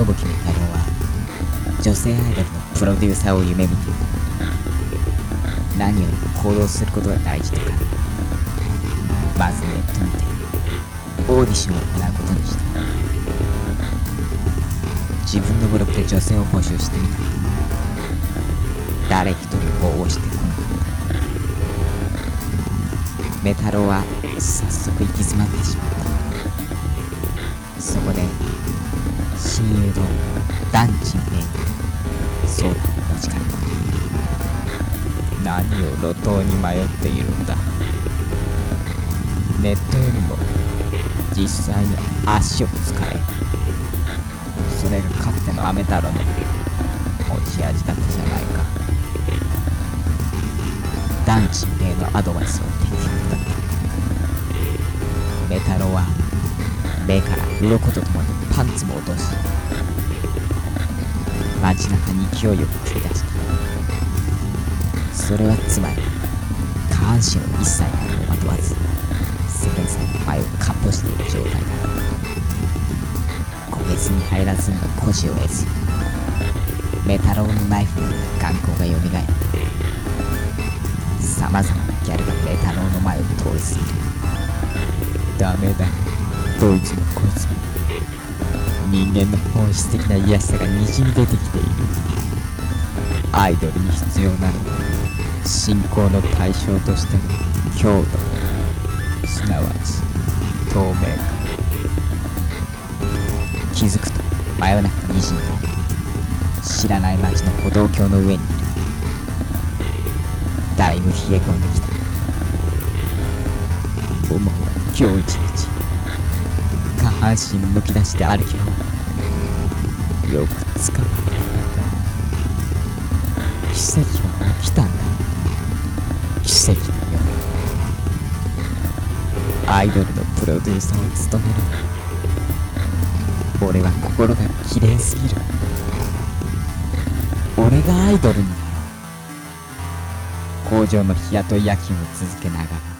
信木メ太郎は女性アイドルのプロデューサーを夢見ていた。何よりも行動することが大事とか、まずネットにてオーディションを行うことにした。自分のブログで女性を募集してみた。誰一人応募してこなかった。メ太郎は早速行き詰まってしまった。そこで親友のダンチンメイに相談を持ちかけた。何を路頭に迷っているんだ。ネットよりも実際に足を使え。それがかつてのアメ太郎の持ち味だったじゃないか。ダンチンメイのアドバイスを的確だった。メ太郎は目から鱗とともにパンツも落とし、街中に勢いよく繰り出した。それはつまり下半身を一切まとわず世間さんの前をかっ歩している状態だ。個別に入らずに孤児を得ず、メ太郎のナイフの眼光がよみがえった。さまざまなギャルがメ太郎の前を通り過ぎる。ダメだ、どいつもこいつも人間の本質的な癒しさがにじみ出てきている。アイドルに必要なのは信仰の対象としての強度、すなわち透明感。気づくと真夜中2時に知らない街の歩道橋の上にいる。だいぶ冷え込んできた。思うは今日一日下半身むき出しで歩き回る。よく捕まえた。奇跡は起きたんだ。奇跡のよ。アイドルのプロデューサーを務める。俺は心が綺麗すぎる。俺がアイドルになろう。工場の日雇い夜勤を続けながら